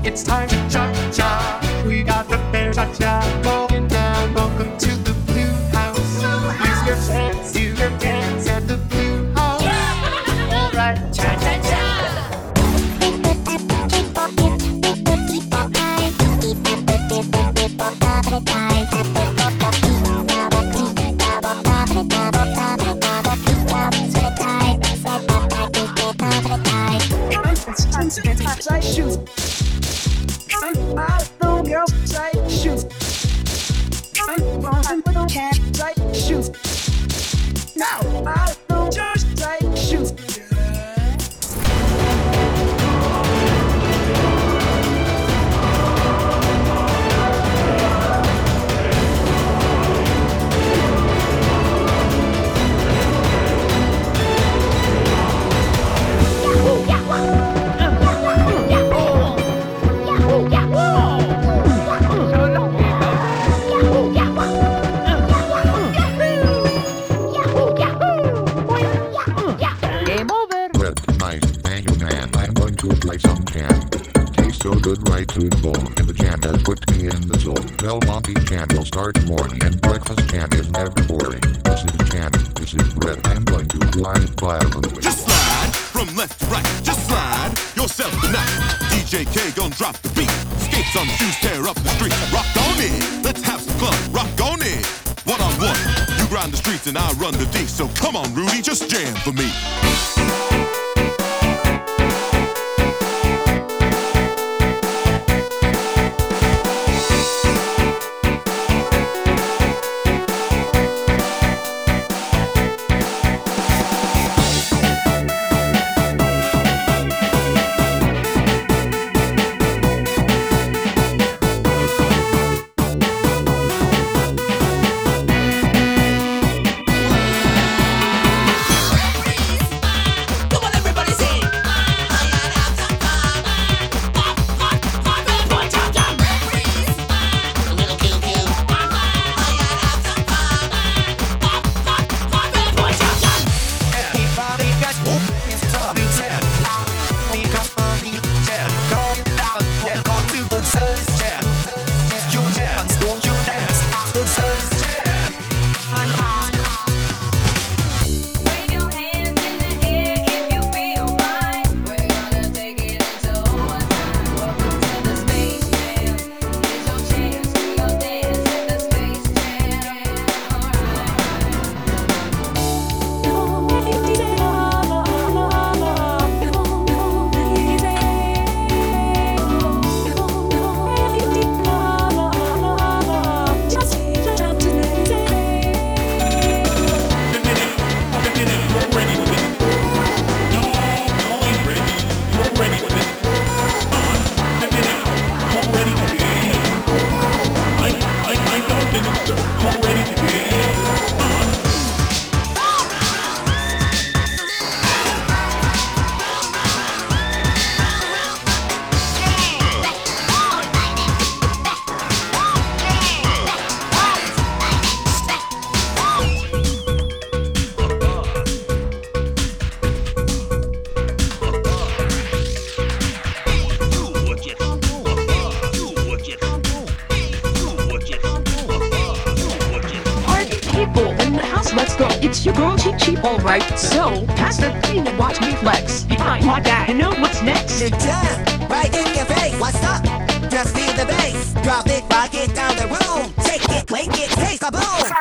It's time to cha-cha. We got the bear cha-cha rolling down. Welcome to the Blue House. Use your hands, do your dance at the Blue House. All right, cha-cha-cha. Shoes. The girls say shoes. Can't say shoes. Now I don't just say shoes. To the bone, and the jam has put me in the zone. Del Monte jam will start morning, and breakfast jam is never boring. This is jam, this is red. I'm going to glide violently. Just slide from left to right. Just slide yourself tonight. DJ K gon' drop the beat. Skates on shoes, tear up the street. Rock on in, let's have some fun. Rock on in, one on one. You grind the streets and I run the D. So come on, Rudy, just jam for me. It's your girl Cheap Cheap, alright. So, pass the thing and watch me flex. Behind my back, you know what's next? Sit down, right in your face. What's up? Just feel the bass. Drop it, rock it down the room. Take it, wake it, taste the boom.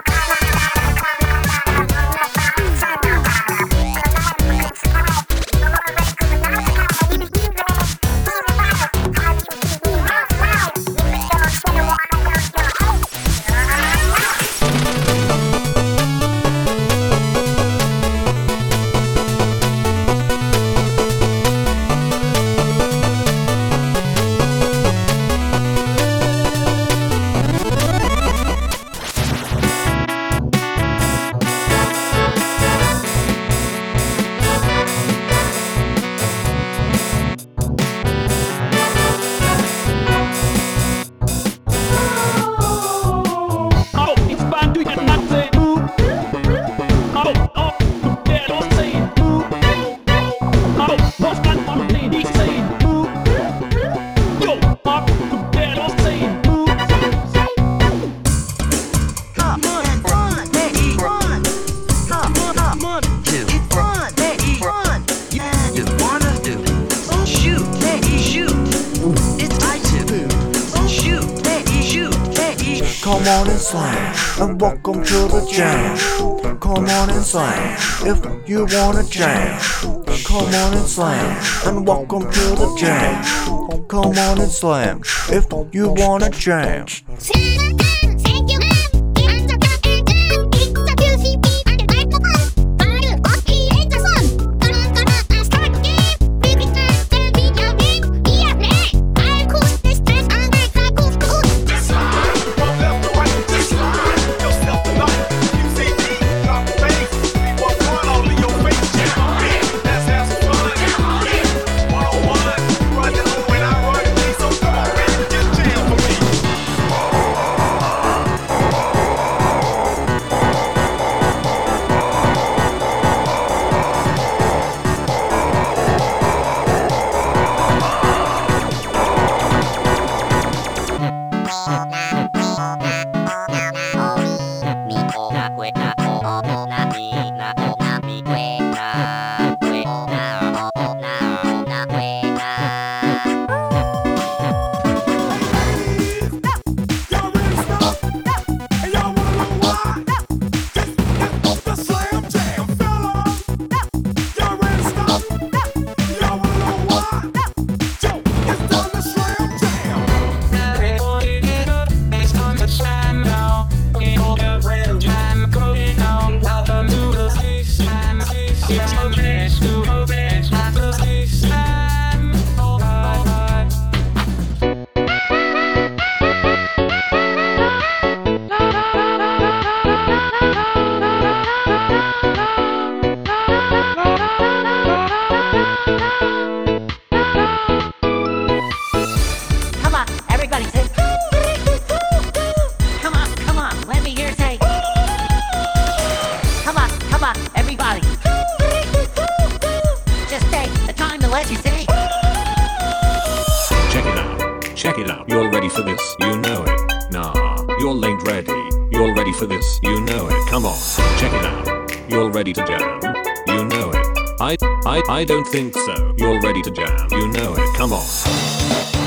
Come on and slam, and welcome to the jam. Come on and slam, if you wanna jam. Come on and slam, and welcome to the jam. Come on and slam, if you wanna jam. Check it out. You're ready for this, you know it. Nah, you're ain't ready. You're ready for this, you know it. Come on, check it out. You're ready to jam, you know it. I don't think so. You're ready to jam, you know it. Come on.